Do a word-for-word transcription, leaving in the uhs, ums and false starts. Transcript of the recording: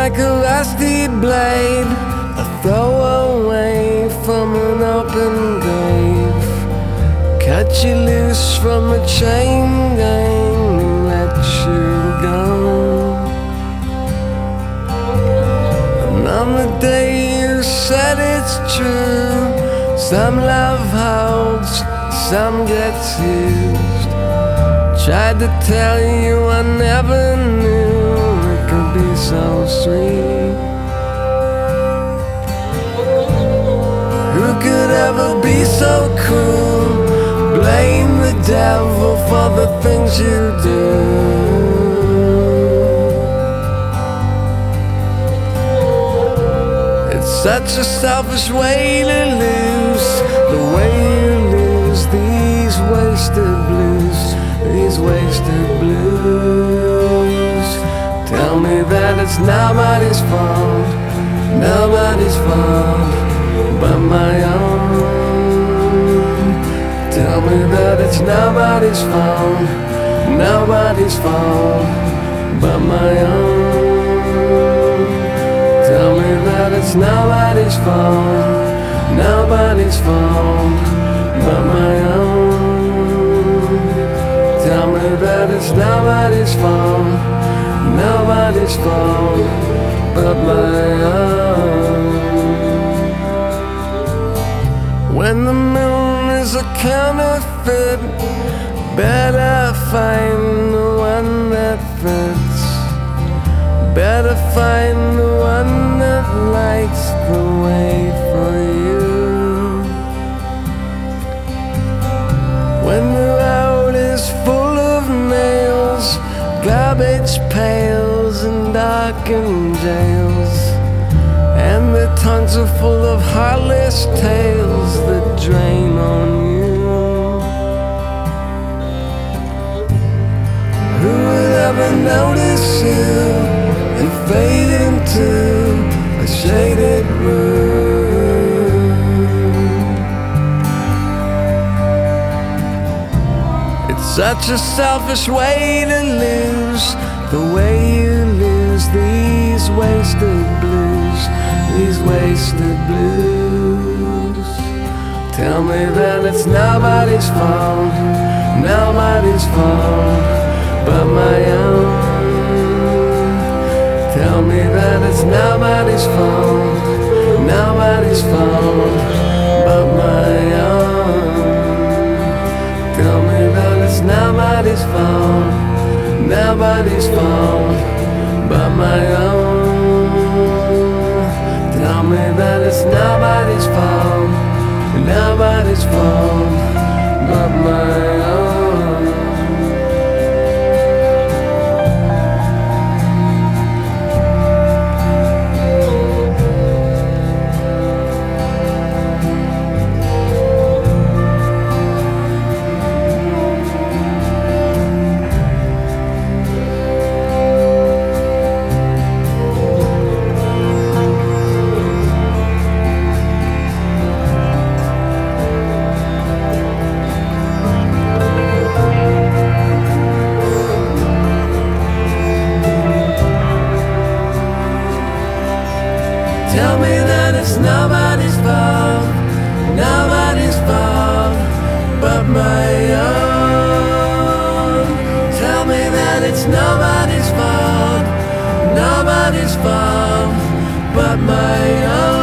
like a rusty blade, a throwaway from an open grave. Cut you loose from a chain gang and let you go. And on the day you said it's true, some love holds, some gets used. Tried to tell you I never knew it could be so sweet. Who could ever be so cruel? Blame the devil for the things you do. It's such a selfish way to lose, the way you lose these wasted blues, these wasted blues. Tell me that it's nobody's fault, nobody's fault but my own. Tell me that it's nobody's fault, nobody's fault but my own. Tell me that it's nobody's fault, nobody's fault but my own. Tell me that it's nobody's fault, nobody's fault but my own. When the moon is a counterfeit, better find the one that fits. Better find the one that lights the way for you. When the road is full of nails, garbage pails and darkened jails, and the tongues are full of heartless tales that drain on you. Who would ever notice you and fade into a shaded room? It's such a selfish way to lose, the way you lose these wasted blues, these wasted blues. Tell me that it's nobody's fault, nobody's fault but my own. Tell me that it's nobody's fault, nobody's fault but my own. Tell me that it's nobody's fault, nobody's fault but my own. Tell me that it's nobody's fault, nobody's fault but my own. Tell me that it's nobody's fault, nobody's fault but my own. Tell me that it's nobody's fault, nobody's fault but my own.